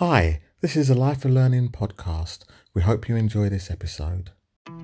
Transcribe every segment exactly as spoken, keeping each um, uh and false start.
Hi, this is a Life of Learning podcast. We hope you enjoy this episode.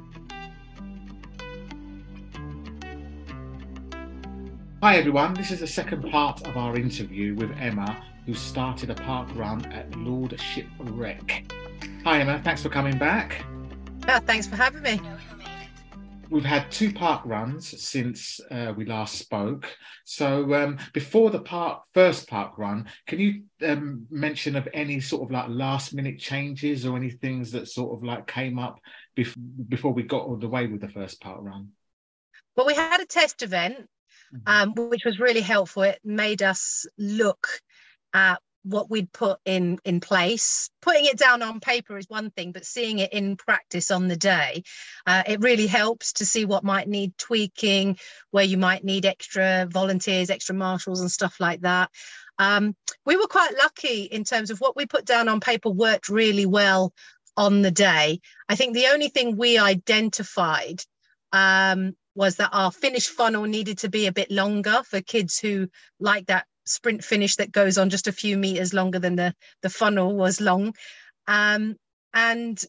Hi everyone, this is the second part of our interview with Emma, who started a park run at Lord Shipwreck. Hi Emma, thanks for coming back. Oh, thanks for having me. We've had two park runs since uh, we last spoke. So um, before the park first park run, can you um, mention of any sort of like last minute changes or any things that sort of like came up bef- before we got all the way with the first park run? Well, we had a test event, um, which was really helpful. It made us look at what we'd put in in place. Putting it down on paper is one thing, but seeing it in practice on the day, uh, it really helps to see what might need tweaking, where you might need extra volunteers, extra marshals and stuff like that. Um, we were quite lucky in terms of what we put down on paper worked really well on the day. I think the only thing we identified um, was that our finish funnel needed to be a bit longer for kids who like that sprint finish that goes on just a few meters longer than the the funnel was long, um, and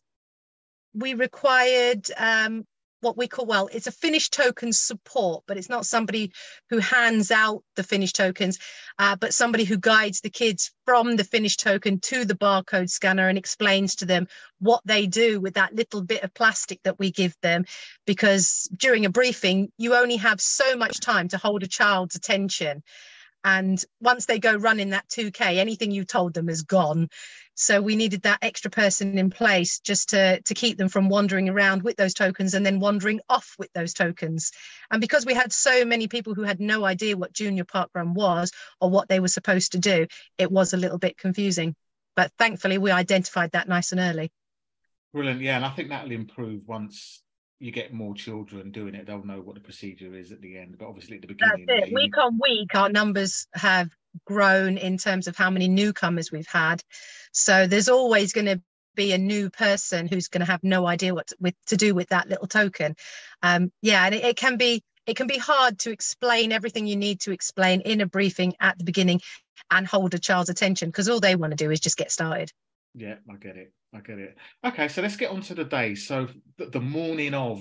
we required um, what we call, well, it's a finish token support, but it's not somebody who hands out the finish tokens, uh, but somebody who guides the kids from the finish token to the barcode scanner and explains to them what they do with that little bit of plastic that we give them. Because during a briefing, you only have so much time to hold a child's attention. And once they go running that two K, anything you told them is gone. So we needed that extra person in place just to, to keep them from wandering around with those tokens and then wandering off with those tokens. And because we had so many people who had no idea what Junior Parkrun was or what they were supposed to do, it was a little bit confusing. But thankfully, we identified that nice and early. Brilliant, yeah, and I think that'll improve once you get more children doing it. They'll know what the procedure is at the end, but obviously at the beginning. That's it. Yeah, Week on week, our numbers have grown in terms of how many newcomers we've had. So there's always going to be a new person who's going to have no idea what to, with, to do with that little token. Um, yeah, and it, it can be it can be hard to explain everything you need to explain in a briefing at the beginning and hold a child's attention because all they want to do is just get started. Yeah, I get it. I get it. Okay, so let's get on to the day. So the, the morning of.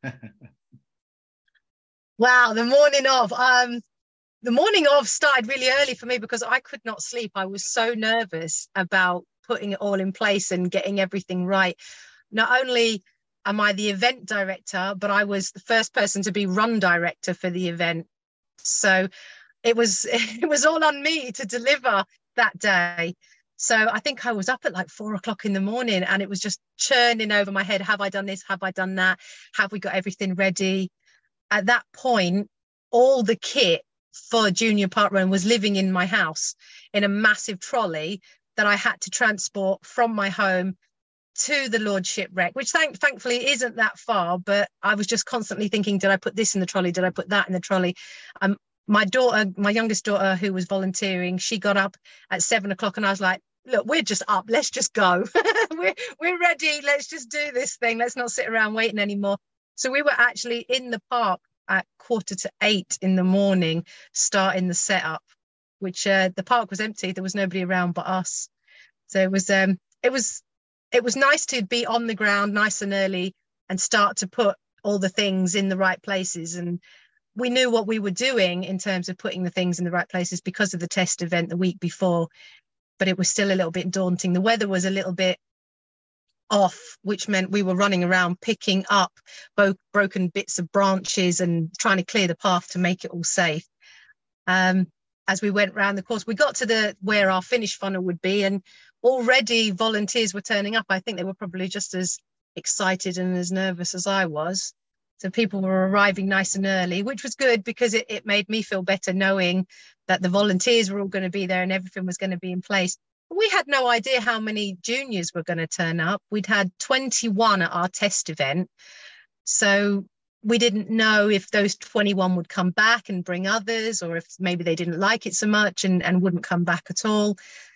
Wow, the morning of. Um, the morning of started really early for me because I could not sleep. I was so nervous about putting it all in place and getting everything right. Not only am I the event director, but I was the first person to be run director for the event. So it was it was all on me to deliver that day. So I think I was up at like four o'clock in the morning and it was just churning over my head. Have I done this? Have I done that? Have we got everything ready? At that point, all the kit for Junior Parkrun was living in my house in a massive trolley that I had to transport from my home to the Lord Shipwreck, which thank, thankfully isn't that far, but I was just constantly thinking, did I put this in the trolley? Did I put that in the trolley? Um, my daughter, my youngest daughter who was volunteering, she got up at seven o'clock and I was like, look, we're just up. Let's just go. we're, we're ready. Let's just do this thing. Let's not sit around waiting anymore. So we were actually in the park at quarter to eight in the morning, starting the setup, which uh, the park was empty. There was nobody around but us. So it was um, it was it was nice to be on the ground nice and early and start to put all the things in the right places. And we knew what we were doing in terms of putting the things in the right places because of the test event the week before. But it was still a little bit daunting. The weather was a little bit off, which meant we were running around picking up both broken bits of branches and trying to clear the path to make it all safe. Um, as we went round the course, we got to the where our finish funnel would be, and already volunteers were turning up. I think they were probably just as excited and as nervous as I was. So people were arriving nice and early, which was good because it, it made me feel better knowing that the volunteers were all going to be there and everything was going to be in place. We had no idea how many juniors were going to turn up. We'd had twenty-one at our test event. So we didn't know if those twenty-one would come back and bring others, or if maybe they didn't like it so much and, and wouldn't come back at all.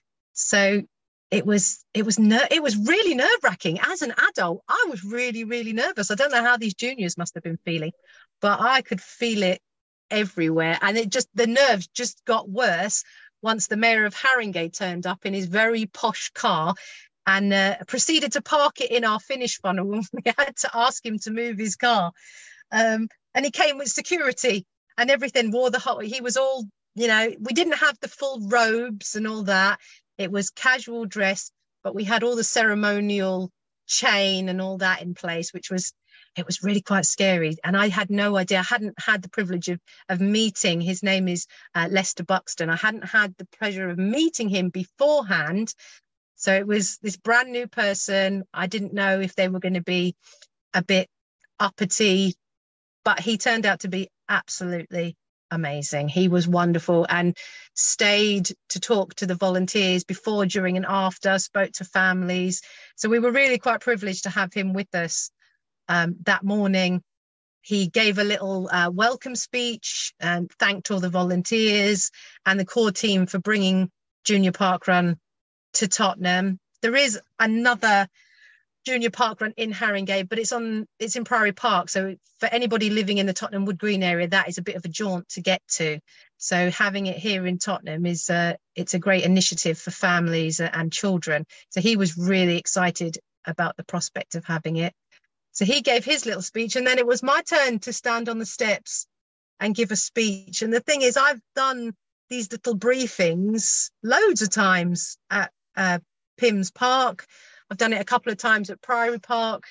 So it was it was ner- it was really nerve-wracking. As an adult, I was really, really nervous. I don't know how these juniors must have been feeling, but I could feel it everywhere. And it just, the nerves just got worse once the mayor of Haringey turned up in his very posh car and uh, proceeded to park it in our finish funnel. And we had to ask him to move his car. Um, and he came with security and everything, wore the whole, he was all, you know, we didn't have the full robes and all that. It was casual dress, but we had all the ceremonial chain and all that in place, which was, it was really quite scary. And I had no idea. I hadn't had the privilege of, of meeting. His name is uh, Lester Buxton. I hadn't had the pleasure of meeting him beforehand. So it was this brand new person. I didn't know if they were going to be a bit uppity, but he turned out to be absolutely amazing. He was wonderful and stayed to talk to the volunteers before, during and after, spoke to families. So we were really quite privileged to have him with us um, that morning. He gave a little uh, welcome speech and thanked all the volunteers and the core team for bringing Junior Parkrun to Tottenham. There is another Junior Parkrun in Haringey, but it's on it's in Priory Park. So for anybody living in the Tottenham Wood Green area, that is a bit of a jaunt to get to. So having it here in Tottenham is uh, it's a great initiative for families and children. So he was really excited about the prospect of having it. So he gave his little speech, and then it was my turn to stand on the steps and give a speech. And the thing is, I've done these little briefings loads of times at uh, Pims Park. I've done it a couple of times at Priory Park,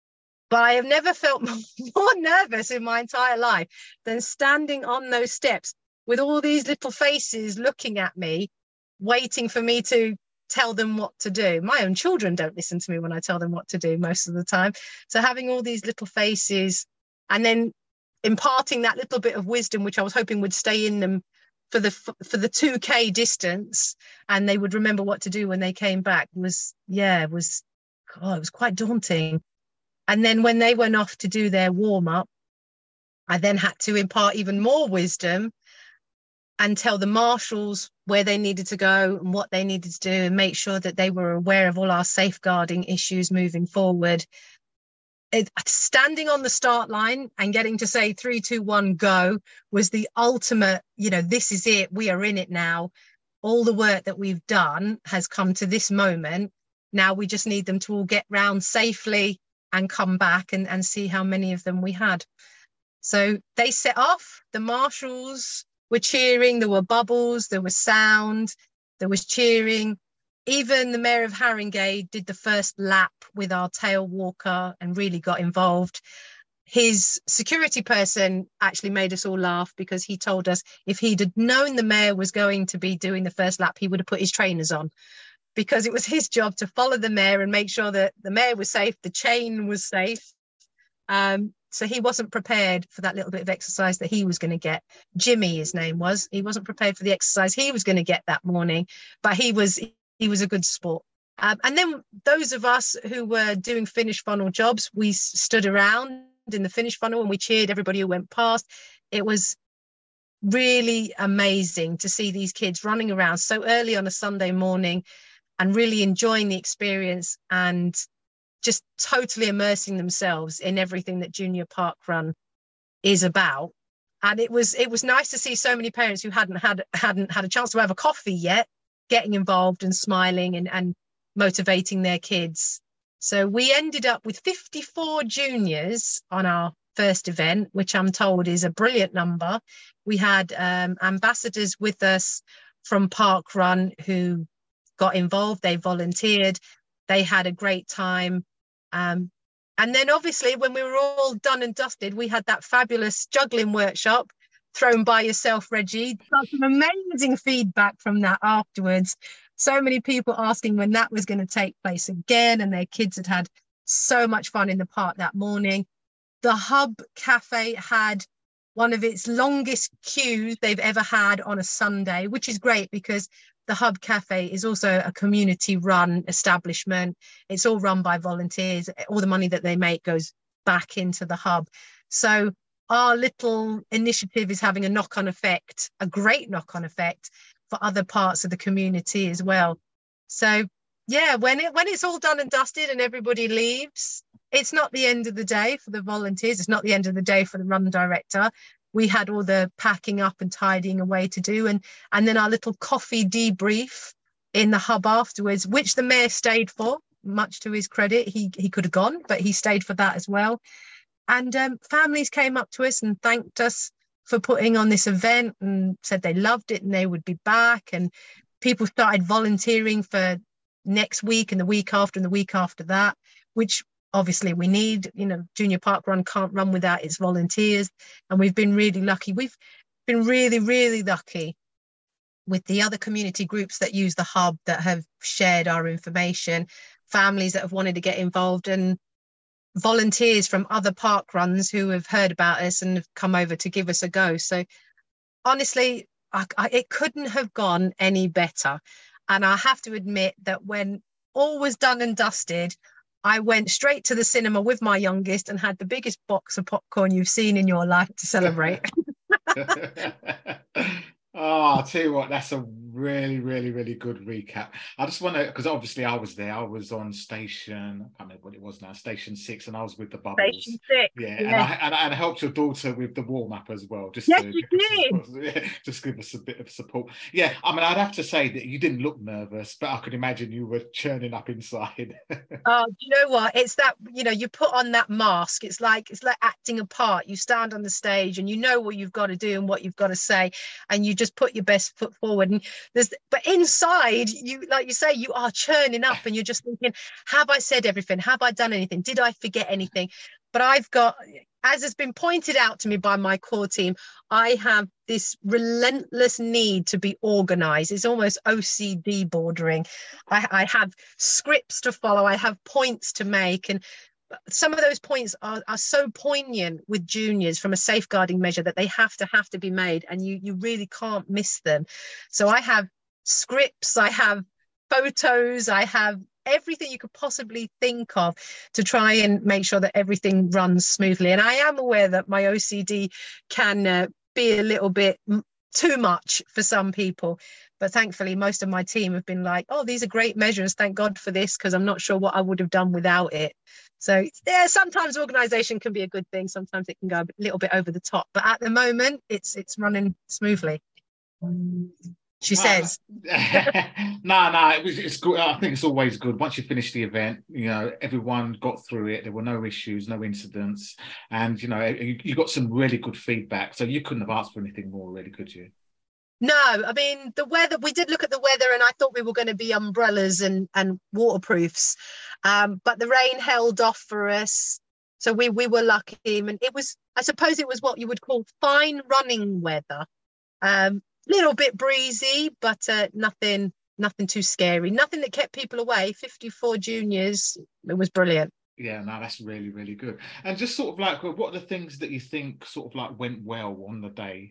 but I have never felt more nervous in my entire life than standing on those steps with all these little faces looking at me, waiting for me to tell them what to do. My own children don't listen to me when I tell them what to do most of the time. So having all these little faces and then imparting that little bit of wisdom, which I was hoping would stay in them for the for the two K distance, and they would remember what to do when they came back, was yeah it was oh, it was quite daunting. And then when they went off to do their warm-up, I then had to impart even more wisdom and tell the marshals where they needed to go and what they needed to do, and make sure that they were aware of all our safeguarding issues moving forward. It, standing on the start line and getting to say three, two, one, go was the ultimate, you know, this is it. We are in it now. All the work that we've done has come to this moment. Now we just need them to all get round safely and come back and, and see how many of them we had. So they set off. The marshals were cheering. There were bubbles. There was sound. There was cheering. Even the mayor of Haringey did the first lap with our tail walker and really got involved. His security person actually made us all laugh because he told us if he'd had known the mayor was going to be doing the first lap, he would have put his trainers on, because it was his job to follow the mayor and make sure that the mayor was safe, the chain was safe. Um, so he wasn't prepared for that little bit of exercise that he was going to get. Jimmy, his name was. He wasn't prepared for the exercise he was going to get that morning, but he was he was a good sport. Um, and then those of us who were doing finish funnel jobs, we stood around in the finish funnel and we cheered everybody who went past. It was really amazing to see these kids running around so early on a Sunday morning and really enjoying the experience and just totally immersing themselves in everything that Junior Parkrun is about. And it was it was nice to see so many parents who hadn't had hadn't had a chance to have a coffee yet getting involved and smiling and, and motivating their kids. So we ended up with fifty-four juniors on our first event, which I'm told is a brilliant number. We had um, ambassadors with us from Parkrun who got involved. They volunteered. They had a great time. Um, and then obviously when we were all done and dusted, we had that fabulous juggling workshop thrown by yourself, Reggie. Got some amazing feedback from that afterwards. So many people asking when that was going to take place again, and their kids had had so much fun in the park that morning. The Hub Cafe had one of its longest queues they've ever had on a Sunday, which is great because the Hub Cafe is also a community-run establishment. It's all run by volunteers. All the money that they make goes back into the Hub. So our little initiative is having a knock-on effect, a great knock-on effect for other parts of the community as well. So yeah, when it when it's all done and dusted and everybody leaves, it's not the end of the day for the volunteers. It's not the end of the day for the run director. we had all the packing up and tidying away to do, and and then our little coffee debrief in the hub afterwards, which the mayor stayed for, much to his credit. He he could have gone, but he stayed for that as well. And um, families came up to us and thanked us for putting on this event and said they loved it and they would be back. And people started volunteering for next week and the week after and the week after that, which obviously we need. You know, Junior Park Run can't run without its volunteers. And we've been really lucky. We've been really, really lucky with the other community groups that use the hub, that have shared our information, families that have wanted to get involved, and volunteers from other park runs who have heard about us and have come over to give us a go. So honestly, I, I, it couldn't have gone any better. And I have to admit that when all was done and dusted, I went straight to the cinema with my youngest and had the biggest box of popcorn you've seen in your life to celebrate. Oh, I'll tell you what, that's a really, really, really good recap. I just want to, because obviously I was there, I was on station, I can't remember what it was now, station six, and I was with the bubbles. Station six. Yeah, yeah. And, I, and, I, and I helped your daughter with the warm up as well. Just yes, to, you did. Yeah, just give us a bit of support. Yeah, I mean, I'd have to say that you didn't look nervous, but I could imagine you were churning up inside. Oh, you know what? It's that, you know, you put on that mask. It's like, it's like acting a part. You stand on the stage and you know what you've got to do and what you've got to say, and you just put your best foot forward. And there's, but inside you, like you say, you are churning up and you're just thinking, have I said everything? Have I done anything? Did I forget anything? But I've got, as has been pointed out to me by my core team, I have this relentless need to be organized. It's almost O C D bordering. I, I have scripts to follow. I have points to make. And some of those points are, are so poignant with juniors from a safeguarding measure that they have to have to be made, and you you really can't miss them. So I have scripts, I have photos, I have everything you could possibly think of to try and make sure that everything runs smoothly. And I am aware that my O C D can uh, be a little bit too much for some people, but thankfully most of my team have been like, oh, these are great measures, thank God for this, because I'm not sure what I would have done without it. So yeah, sometimes organization can be a good thing, sometimes it can go a little bit over the top, but at the moment it's it's running smoothly, she no, says. no, no, it was, it's good. I think it's always good. Once you finish the event, you know, everyone got through it. There were no issues, no incidents. And, you know, you, you got some really good feedback. So you couldn't have asked for anything more, really, could you? No, I mean, the weather, we did look at the weather and I thought we were going to be umbrellas and, and waterproofs. Um, but the rain held off for us. So we, we were lucky. And it was, I suppose it was what you would call fine running weather. Um, little bit breezy, but uh, nothing nothing too scary, nothing that kept people away. fifty-four juniors, it was brilliant. Yeah, no, that's really, really good. And just sort of like, what are the things that you think sort of like went well on the day?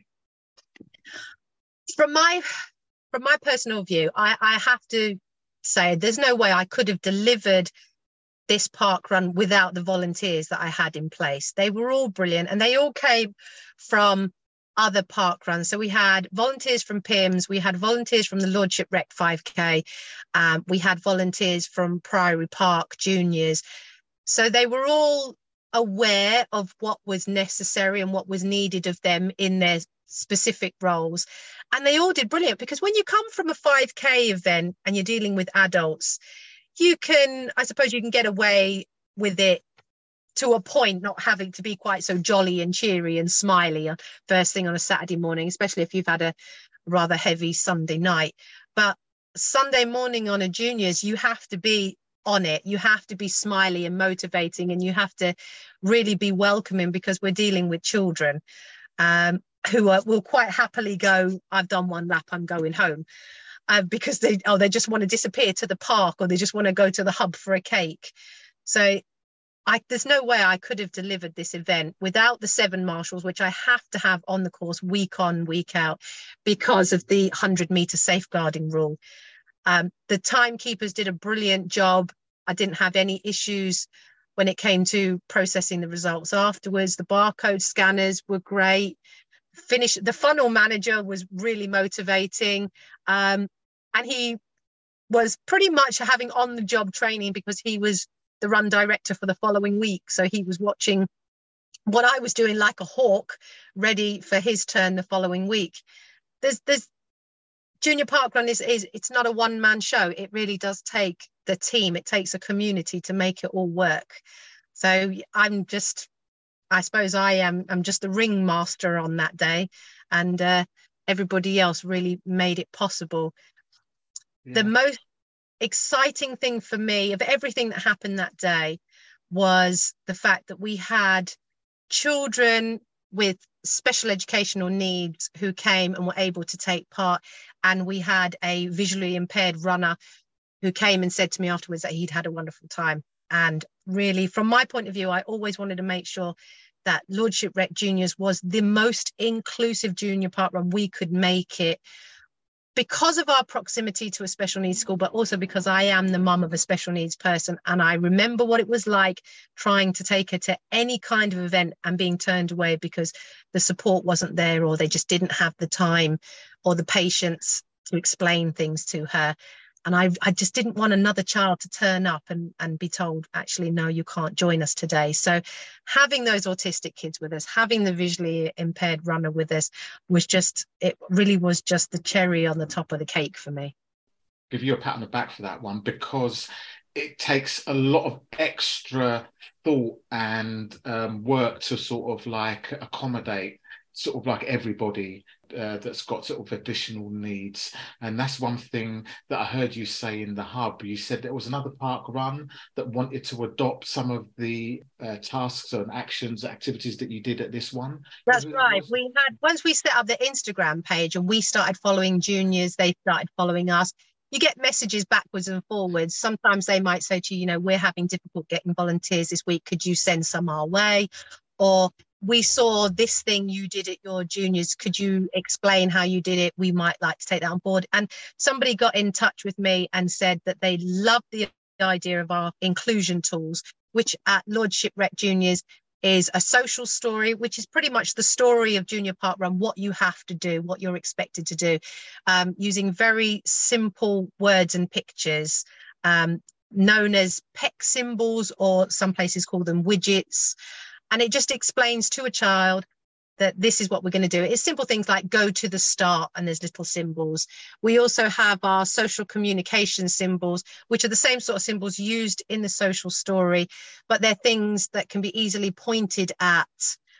From my from my personal view, I, I have to say there's no way I could have delivered this park run without the volunteers that I had in place. They were all brilliant, and they all came from other park runs. So we had volunteers from P I M S, we had volunteers from the Lordship Rec five K, um, we had volunteers from Priory Park Juniors. So they were all aware of what was necessary and what was needed of them in their specific roles. And they all did brilliant, because when you come from a five K event and you're dealing with adults, you can, I suppose you can get away with it to a point, not having to be quite so jolly and cheery and smiley first thing on a Saturday morning, especially if you've had a rather heavy Sunday night. But Sunday morning on a juniors, you have to be on it. You have to be smiley and motivating, and you have to really be welcoming, because we're dealing with children um, who are, will quite happily go, I've done one lap, I'm going home. Uh, because they, oh, they just want to disappear to the park, or they just want to go to the hub for a cake. So I, there's no way I could have delivered this event without the seven marshals, which I have to have on the course week on, week out, because of the one hundred metre safeguarding rule. Um, the timekeepers did a brilliant job. I didn't have any issues when it came to processing the results afterwards. The barcode scanners were great. Finish, the funnel manager was really motivating. Um, and he was pretty much having on-the-job training, because he was the run director for the following week. So he was watching what I was doing like a hawk, ready for his turn the following week. There's, there's Junior Parkrun is, is it's not a one-man show. It really does take the team. It takes a community to make it all work. So I'm just, I suppose I am, I'm just the ringmaster on that day, and uh, everybody else really made it possible. Yeah. The most exciting thing for me of everything that happened that day was the fact that we had children with special educational needs who came and were able to take part. And we had a visually impaired runner who came and said to me afterwards that he'd had a wonderful time. And really, from my point of view, I always wanted to make sure that Lordship Rec Juniors was the most inclusive junior parkrun we could make it, because of our proximity to a special needs school, but also because I am the mum of a special needs person. And I remember what it was like trying to take her to any kind of event and being turned away because the support wasn't there, or they just didn't have the time or the patience to explain things to her. And I, I just didn't want another child to turn up and, and be told, actually, no, you can't join us today. So having those autistic kids with us, having the visually impaired runner with us was just, it really was just the cherry on the top of the cake for me. Give you a pat on the back for that one, because it takes a lot of extra thought and um, work to sort of like accommodate sort of like everybody uh, that's got sort of additional needs. And that's one thing that I heard you say in the hub. You said there was another park run that wanted to adopt some of the uh, tasks and actions, activities that you did at this one. That's right. We had, once we set up the Instagram page and we started following juniors, they started following us. You get messages backwards and forwards. Sometimes they might say to you, you know, we're having difficulty getting volunteers this week. Could you send some our way? Or we saw this thing you did at your juniors. Could you explain how you did it? We might like to take that on board. And somebody got in touch with me and said that they loved the idea of our inclusion tools, which at Lordship Rec Juniors is a social story, which is pretty much the story of Junior Parkrun, what you have to do, what you're expected to do, um, using very simple words and pictures, um, known as P E C symbols, or some places call them widgets. And it just explains to a child that this is what we're going to do. It's simple things like go to the start, and there's little symbols. We also have our social communication symbols, which are the same sort of symbols used in the social story, but they're things that can be easily pointed at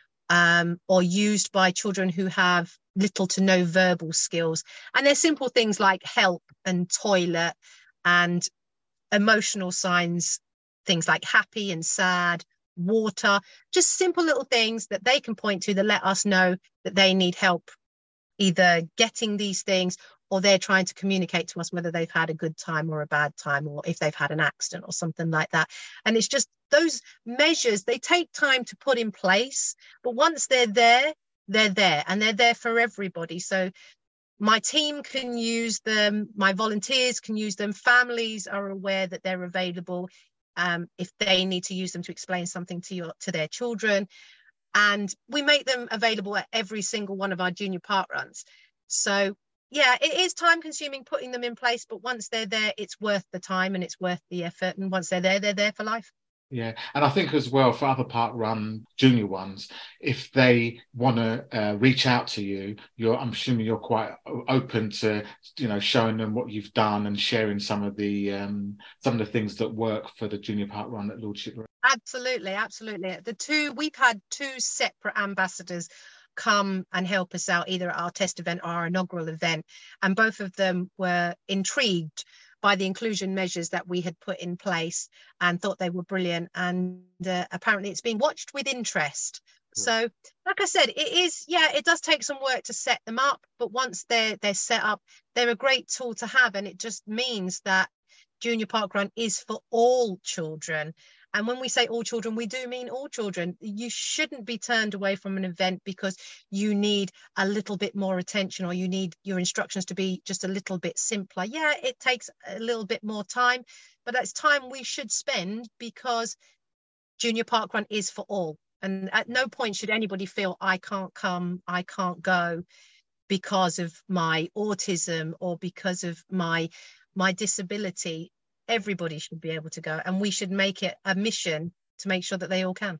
um, or used by children who have little to no verbal skills. And they're simple things like help and toilet, and emotional signs, things like happy and sad, water, just simple little things that they can point to that let us know that they need help either getting these things, or they're trying to communicate to us whether they've had a good time or a bad time, or if they've had an accident or something like that. And it's just those measures, they take time to put in place, but once they're there, they're there, and they're there for everybody. So my team can use them, my volunteers can use them, families are aware that they're available Um, if they need to use them to explain something to your to their children. And we make them available at every single one of our junior park runs. So yeah, it is time consuming putting them in place, but once they're there, it's worth the time and it's worth the effort. And once they're there, they're there for life. Yeah, and I think as well for other park run junior ones, if they want to uh, reach out to you, you're I'm assuming you're quite open to, you know, showing them what you've done and sharing some of the um, some of the things that work for the junior park run at Lordship. Absolutely, absolutely. The two we've had two separate ambassadors come and help us out, either at our test event or our inaugural event, and both of them were intrigued by the inclusion measures that we had put in place and thought they were brilliant. And uh, apparently it's being watched with interest. Yeah. So like I said, it is, yeah, it does take some work to set them up, but once they're, they're set up, they're a great tool to have. And it just means that Junior Parkrun is for all children. And when we say all children, we do mean all children. You shouldn't be turned away from an event because you need a little bit more attention, or you need your instructions to be just a little bit simpler. Yeah, it takes a little bit more time, but that's time we should spend, because Junior Parkrun is for all. And at no point should anybody feel I can't come, I can't go because of my autism or because of my my disability. Everybody should be able to go, and we should make it a mission to make sure that they all can.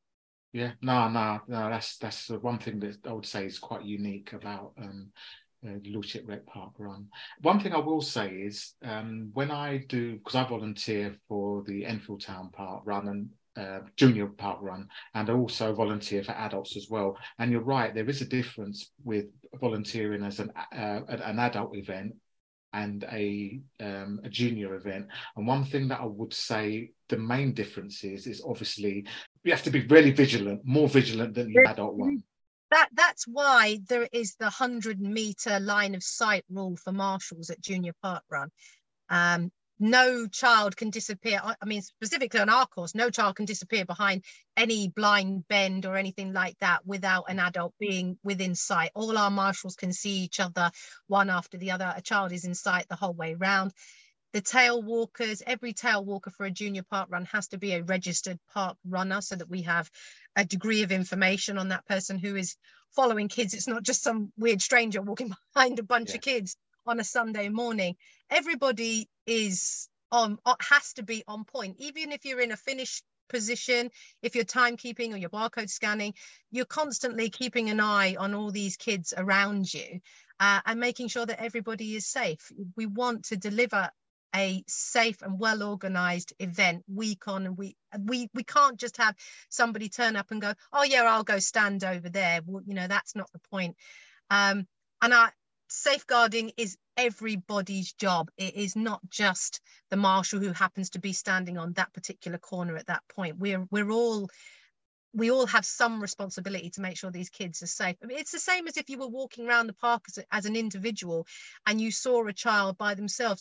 Yeah, no, no, no. That's that's the one thing that I would say is quite unique about um, uh, Lordship Rec Park Run. One thing I will say is um, when I do, because I volunteer for the Enfield Town Park Run and uh, Junior Park Run, and I also volunteer for adults as well. And you're right, there is a difference with volunteering as an uh, an adult event and a um, a junior event. And one thing that I would say the main difference is is obviously you have to be really vigilant, more vigilant than the adult one. That that's why there is the hundred meter line of sight rule for marshals at Junior Park Run. Um, no child can disappear. I mean, specifically on our course, no child can disappear behind any blind bend or anything like that without an adult being within sight. All our marshals can see each other one after the other. A child is in sight the whole way round. The tail walkers, every tail walker for a junior park run has to be a registered park runner so that we have a degree of information on that person who is following kids. It's not just some weird stranger walking behind a bunch Yeah. of kids on a Sunday morning. Everybody is on, has to be on point. Even if you're in a finished position, if you're timekeeping or you're barcode scanning, you're constantly keeping an eye on all these kids around you uh, and making sure that everybody is safe. We want to deliver a safe and well organized event week on and week. We we can't just have somebody turn up and go, oh yeah, I'll go stand over there. Well, you know, that's not the point. Um, and our safeguarding is everybody's job. It is not just the marshal who happens to be standing on that particular corner at that point. We're we're all we all have some responsibility to make sure these kids are safe. I mean, it's the same as if you were walking around the park as, a, as an individual and you saw a child by themselves.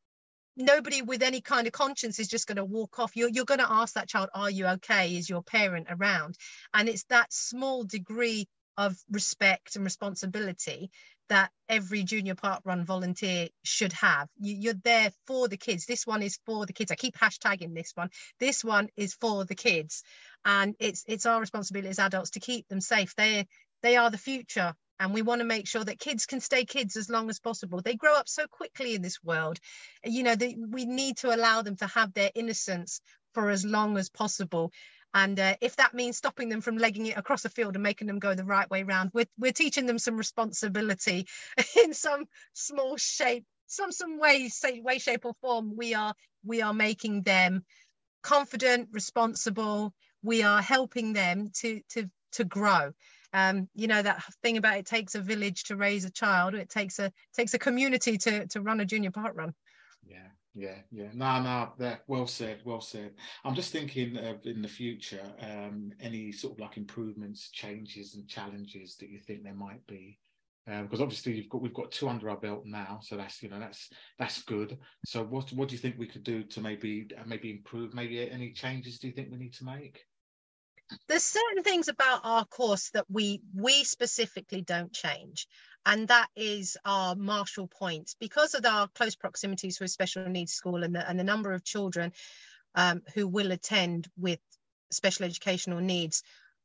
Nobody with any kind of conscience is just going to walk off. You're, you're going to ask that child, are you okay? Is your parent around? And it's that small degree of respect and responsibility that every junior park run volunteer should have. You, you're there for the kids. This one is for the kids. I keep hashtagging this one. This one is for the kids. And it's it's our responsibility as adults to keep them safe. They, they are the future. And we want to make sure that kids can stay kids as long as possible. They grow up so quickly in this world. You know, they, we need to allow them to have their innocence for as long as possible. And uh, if that means stopping them from legging it across a field and making them go the right way round, we're, we're teaching them some responsibility in some small shape, some some way, say, way, shape or form. We are we are making them confident, responsible. We are helping them to to to grow. Um, you know, that thing about it takes a village to raise a child. It takes a takes a community to to run a junior park run. Yeah, yeah, yeah. No, no, that well said, well said. I'm just thinking of in the future, um, any sort of like improvements, changes, and challenges that you think there might be. Uh, because obviously you've got we've got two under our belt now, so that's you know that's that's good. So what what do you think we could do to maybe maybe improve? Maybe any changes do you think we need to make? There's certain things about our course that we we specifically don't change, and that is our marshal points. Because of our close proximity to a special needs school and the, and the number of children um, who will attend with special educational needs,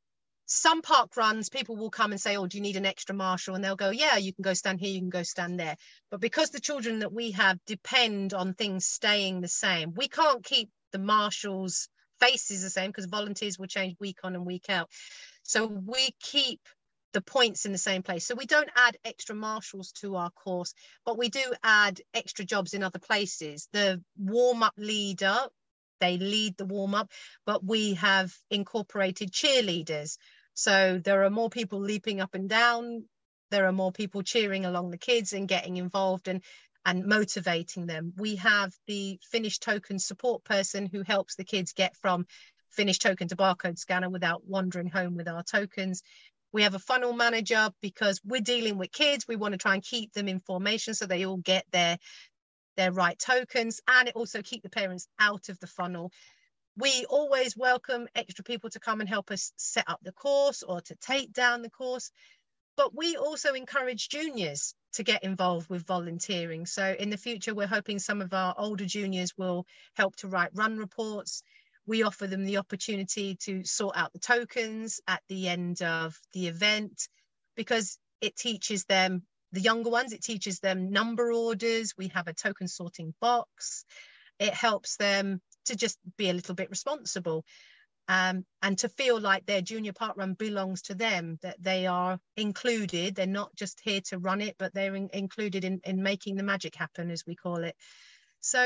some park runs, people will come and say, oh, do you need an extra marshal? And they'll go, yeah, you can go stand here, you can go stand there. But because the children that we have depend on things staying the same, we can't keep the marshals' faces the same because volunteers will change week on and week out. So we keep the points in the same place. So we don't add extra marshals to our course, but we do add extra jobs in other places. The warm-up leader, they lead the warm-up, but we have incorporated cheerleaders. So there are more people leaping up and down. There are more people cheering along the kids and getting involved and, and motivating them. We have the finished token support person who helps the kids get from finished token to barcode scanner without wandering home with our tokens. We have a funnel manager because we're dealing with kids. We want to try and keep them in formation so they all get their, their right tokens, and it also keep the parents out of the funnel. We always welcome extra people to come and help us set up the course or to take down the course. But we also encourage juniors to get involved with volunteering. So in the future, we're hoping some of our older juniors will help to write run reports. We offer them the opportunity to sort out the tokens at the end of the event because it teaches them, the younger ones, it teaches them number orders. We have a token sorting box. It helps them to just be a little bit responsible. Um, and to feel like their junior park run belongs to them, that they are included. They're not just here to run it, but they're in, included in, in making the magic happen, as we call it. So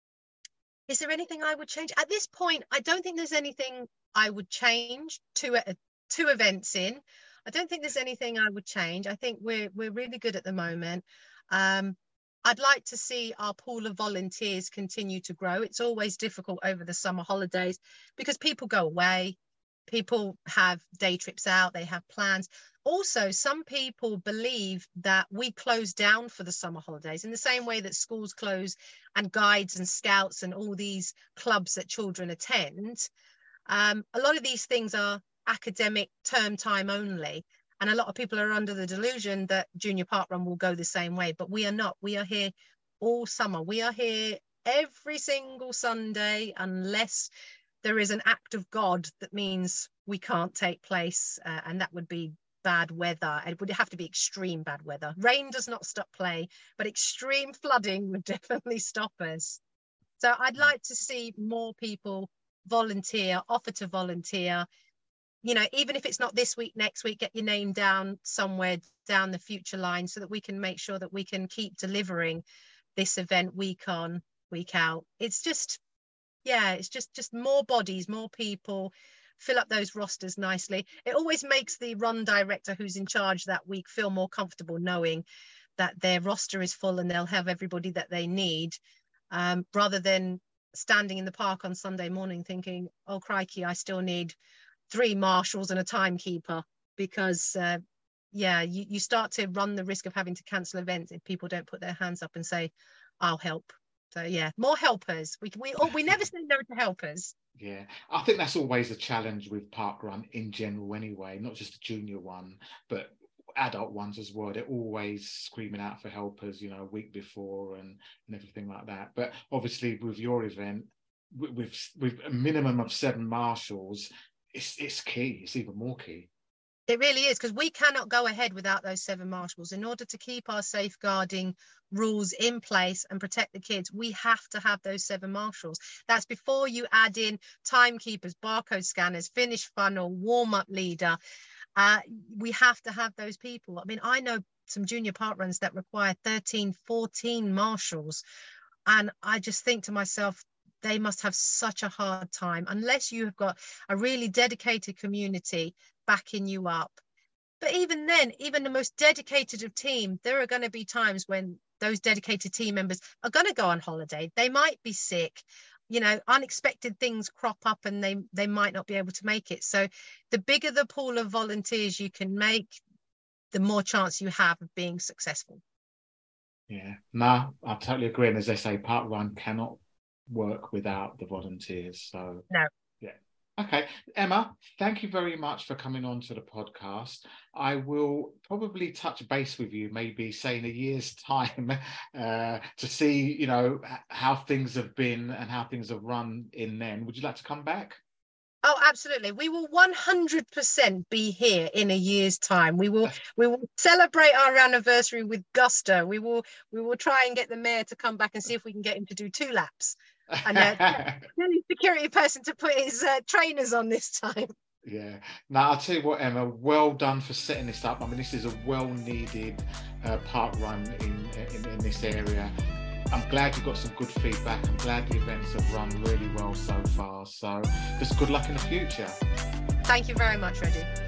is there anything I would change? At this point, I don't think there's anything I would change to uh, two events in. I don't think there's anything I would change. I think we're we're really good at the moment. Um, I'd like to see our pool of volunteers continue to grow. It's always difficult over the summer holidays because people go away, people have day trips out, they have plans. Also, some people believe that we close down for the summer holidays in the same way that schools close and guides and scouts and all these clubs that children attend. Um, a lot of these things are academic term time only. And a lot of people are under the delusion that Junior Parkrun will go the same way, but we are not. We are here all summer. We are here every single Sunday, unless there is an act of God that means we can't take place, uh, and that would be bad weather. It would have to be extreme bad weather. Rain does not stop play, but extreme flooding would definitely stop us. So I'd like to see more people volunteer, offer to volunteer. You know, even if it's not this week, next week, get your name down somewhere down the future line so that we can make sure that we can keep delivering this event week on, week out. It's just, yeah, it's just, just more bodies, more people, fill up those rosters nicely. It always makes the run director who's in charge that week feel more comfortable knowing that their roster is full and they'll have everybody that they need, um, rather than standing in the park on Sunday morning thinking, oh, crikey, I still need three marshals and a timekeeper, because uh, yeah, you, you start to run the risk of having to cancel events if people don't put their hands up and say, I'll help. So yeah, more helpers. We we oh, we never say no to helpers. Yeah, I think that's always a challenge with parkrun in general anyway, not just the junior one, but adult ones as well. They're always screaming out for helpers, you know, a week before and, and everything like that. But obviously with your event, with, with a minimum of seven marshals, It's, it's key. It's even more key. It really is, because we cannot go ahead without those seven marshals. In order to keep our safeguarding rules in place and protect the kids, we have to have those seven marshals. That's before you add in timekeepers, barcode scanners, finish funnel, warm-up leader. Uh, we have to have those people. I mean, I know some junior parkruns that require thirteen, fourteen marshals. And I just think to myself, they must have such a hard time unless you have got a really dedicated community backing you up. But even then, even the most dedicated of team, there are going to be times when those dedicated team members are going to go on holiday. They might be sick, you know, unexpected things crop up and they, they might not be able to make it. So the bigger the pool of volunteers you can make, the more chance you have of being successful. Yeah, no, I totally agree. And as they say, parkrun cannot work without the volunteers. So no. Yeah. Okay, Emma, thank you very much for coming on to the podcast. I will probably touch base with you maybe say in a year's time uh, to see, you know, how things have been and how things have run in then. Would you like to come back? Oh, absolutely. We will one hundred percent be here in a year's time. We will we will celebrate our anniversary with gusto. We will we will try and get the mayor to come back and see if we can get him to do two laps. And uh, the security person to put his uh, trainers on this time. Yeah. Now, I'll tell you what, Emma, well done for setting this up. I mean, this is a well-needed uh, park run in, in, in this area. I'm glad you got some good feedback. I'm glad the events have run really well so far. So just good luck in the future. Thank you very much, Reggie.